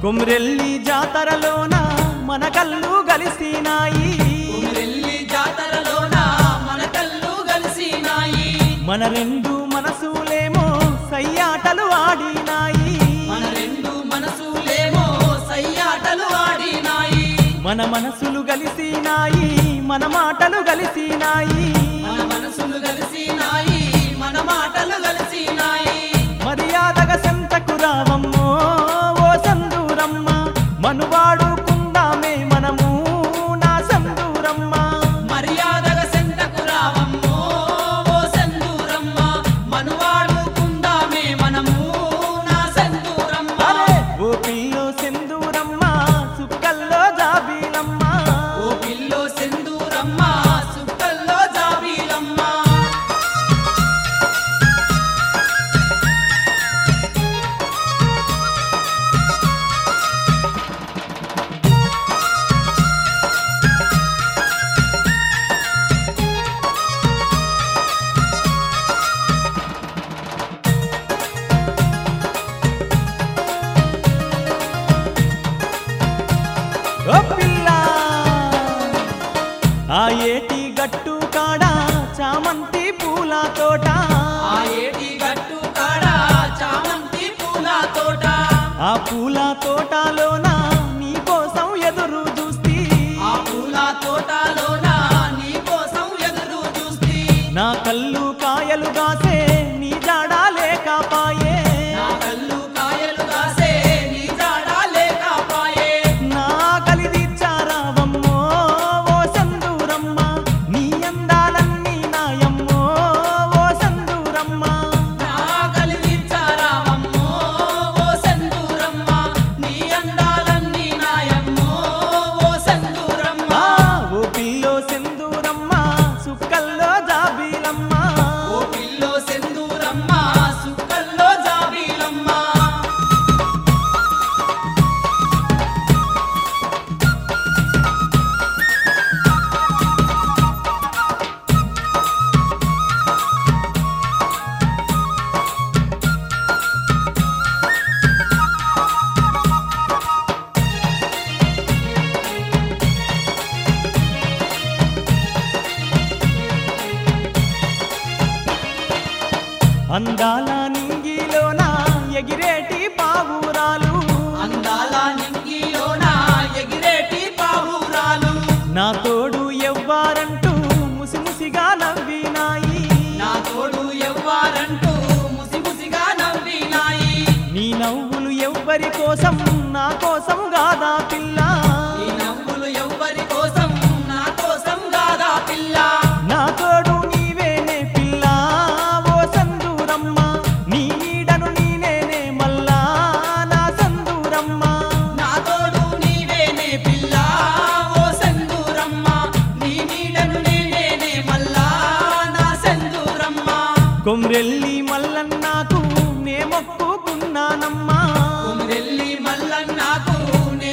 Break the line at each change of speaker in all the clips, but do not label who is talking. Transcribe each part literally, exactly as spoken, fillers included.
కొమ్రెల్లి జాతరలోన మన కళ్ళు గలిసినాయి
కొమ్రెల్లి జాతరలోన మన కళ్ళు గలిసినాయి
మన రెండు మనసులేమో సయ్యాటలు ఆడినాయి
మన రెండు మనసులేమో సయ్యాటలు ఆడినాయి
మన మనసులు గలిసినాయి మన మాటలు గలిసినాయి
మన మనసులు గలిసినాయి మన మాటలు గలిసినాయి
మర్యాదగా సంతకు రావమ్మో ఓ సందూరమ్మ మనువాడుకుందామే మనము నా సందూరమ్మ
మర్యాదగా సంతకు రావమ్మో ఓ సందూరమ్మ మనువాడుకుందామే మనము నా సందూరమ్మ
ఓ పిల్లో సందూరమ్మ సుక్కల్లో జాబీలమ్మ
ఓ పిల్లో సందూరమ్మ సుక్కల్లో జాబీలమ్మ
ఓ పిల్ల ఆ ఏటి గట్టు కాడ చామంతి పూల తోట
ఆ ఏటి గట్టు కాడ చామంతి పూల తోట
ఆ పూల తోటలోన నీ కోసం ఎదురు చూస్తీ
ఆ పూల తోటలోన నీ కోసం ఎదురు చూస్తీ
నా కళ్ళు కాయలు గాసే నీ జాడా లేకపాయే
నా కళ్ళు కాయలు కాసే నీ జాడ లేకపాయే
నా కలిదిచ్చారావమ్మో ఓ సందూరమ్మ నీ అందాలన్నీ నాయమ్మో ఓ సందూరమ్మ
నా కలిగించారావమ్మో ఓ సందూరమ్మ నీ అందాలన్నీ నాయమ్మో ఓ సందూరమ్మ
ఆ ఓ పిల్లో సందూరమ్మ సుక్కల్లో జాబీలమ్మ
ఓ పిల్లో సందూరమ్మ సుక్కల్లో జాబీలమ్మ
అందాల నింగిలోన ఎగిరేటి పావురాలు
అందాల నింగిలోన ఎగిరేటి పావురాలు
నా తోడు ఎవ్వారంటూ ముసిముసిగా నవ్వినాయి
నా తోడు ఎవ్వారంటూ ముసిముసిగా నవ్వినాయి
నీ నవ్వులు ఎవ్వరి కోసం నా కోసం గాదా పిల్ల
ఈ నవ్వులు ఎవ్వరి కోసం నా కోసం గాదా పిల్ల
నా తోడు నీవేనే పిల్ల ఓ సందూరమ్మ నీ నీడను నీనేనే మల్లా నా సందూరమ్మ
నా తోడు నీవేనే పిల్ల ఓ సందూరమ్మ నీ నీడను నేనే మల్లా నా సందూరమ్మ
కొమ్రెల్లి మల్లన్నాకు నే మొక్కుకున్నానమ్మా
కొమ్రెల్లి మల్లన్నాకు నే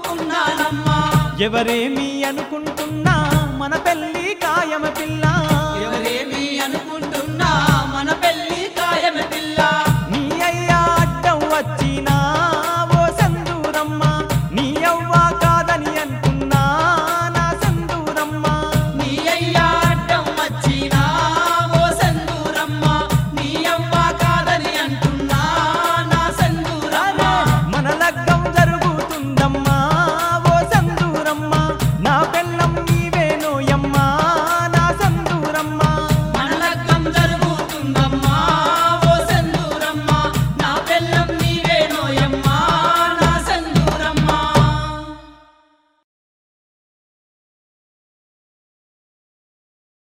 మొక్కుకున్నానమ్మా
ఎవరేమి అనుకుంటున్నా మన పెళ్లి కాయమ పిల్ల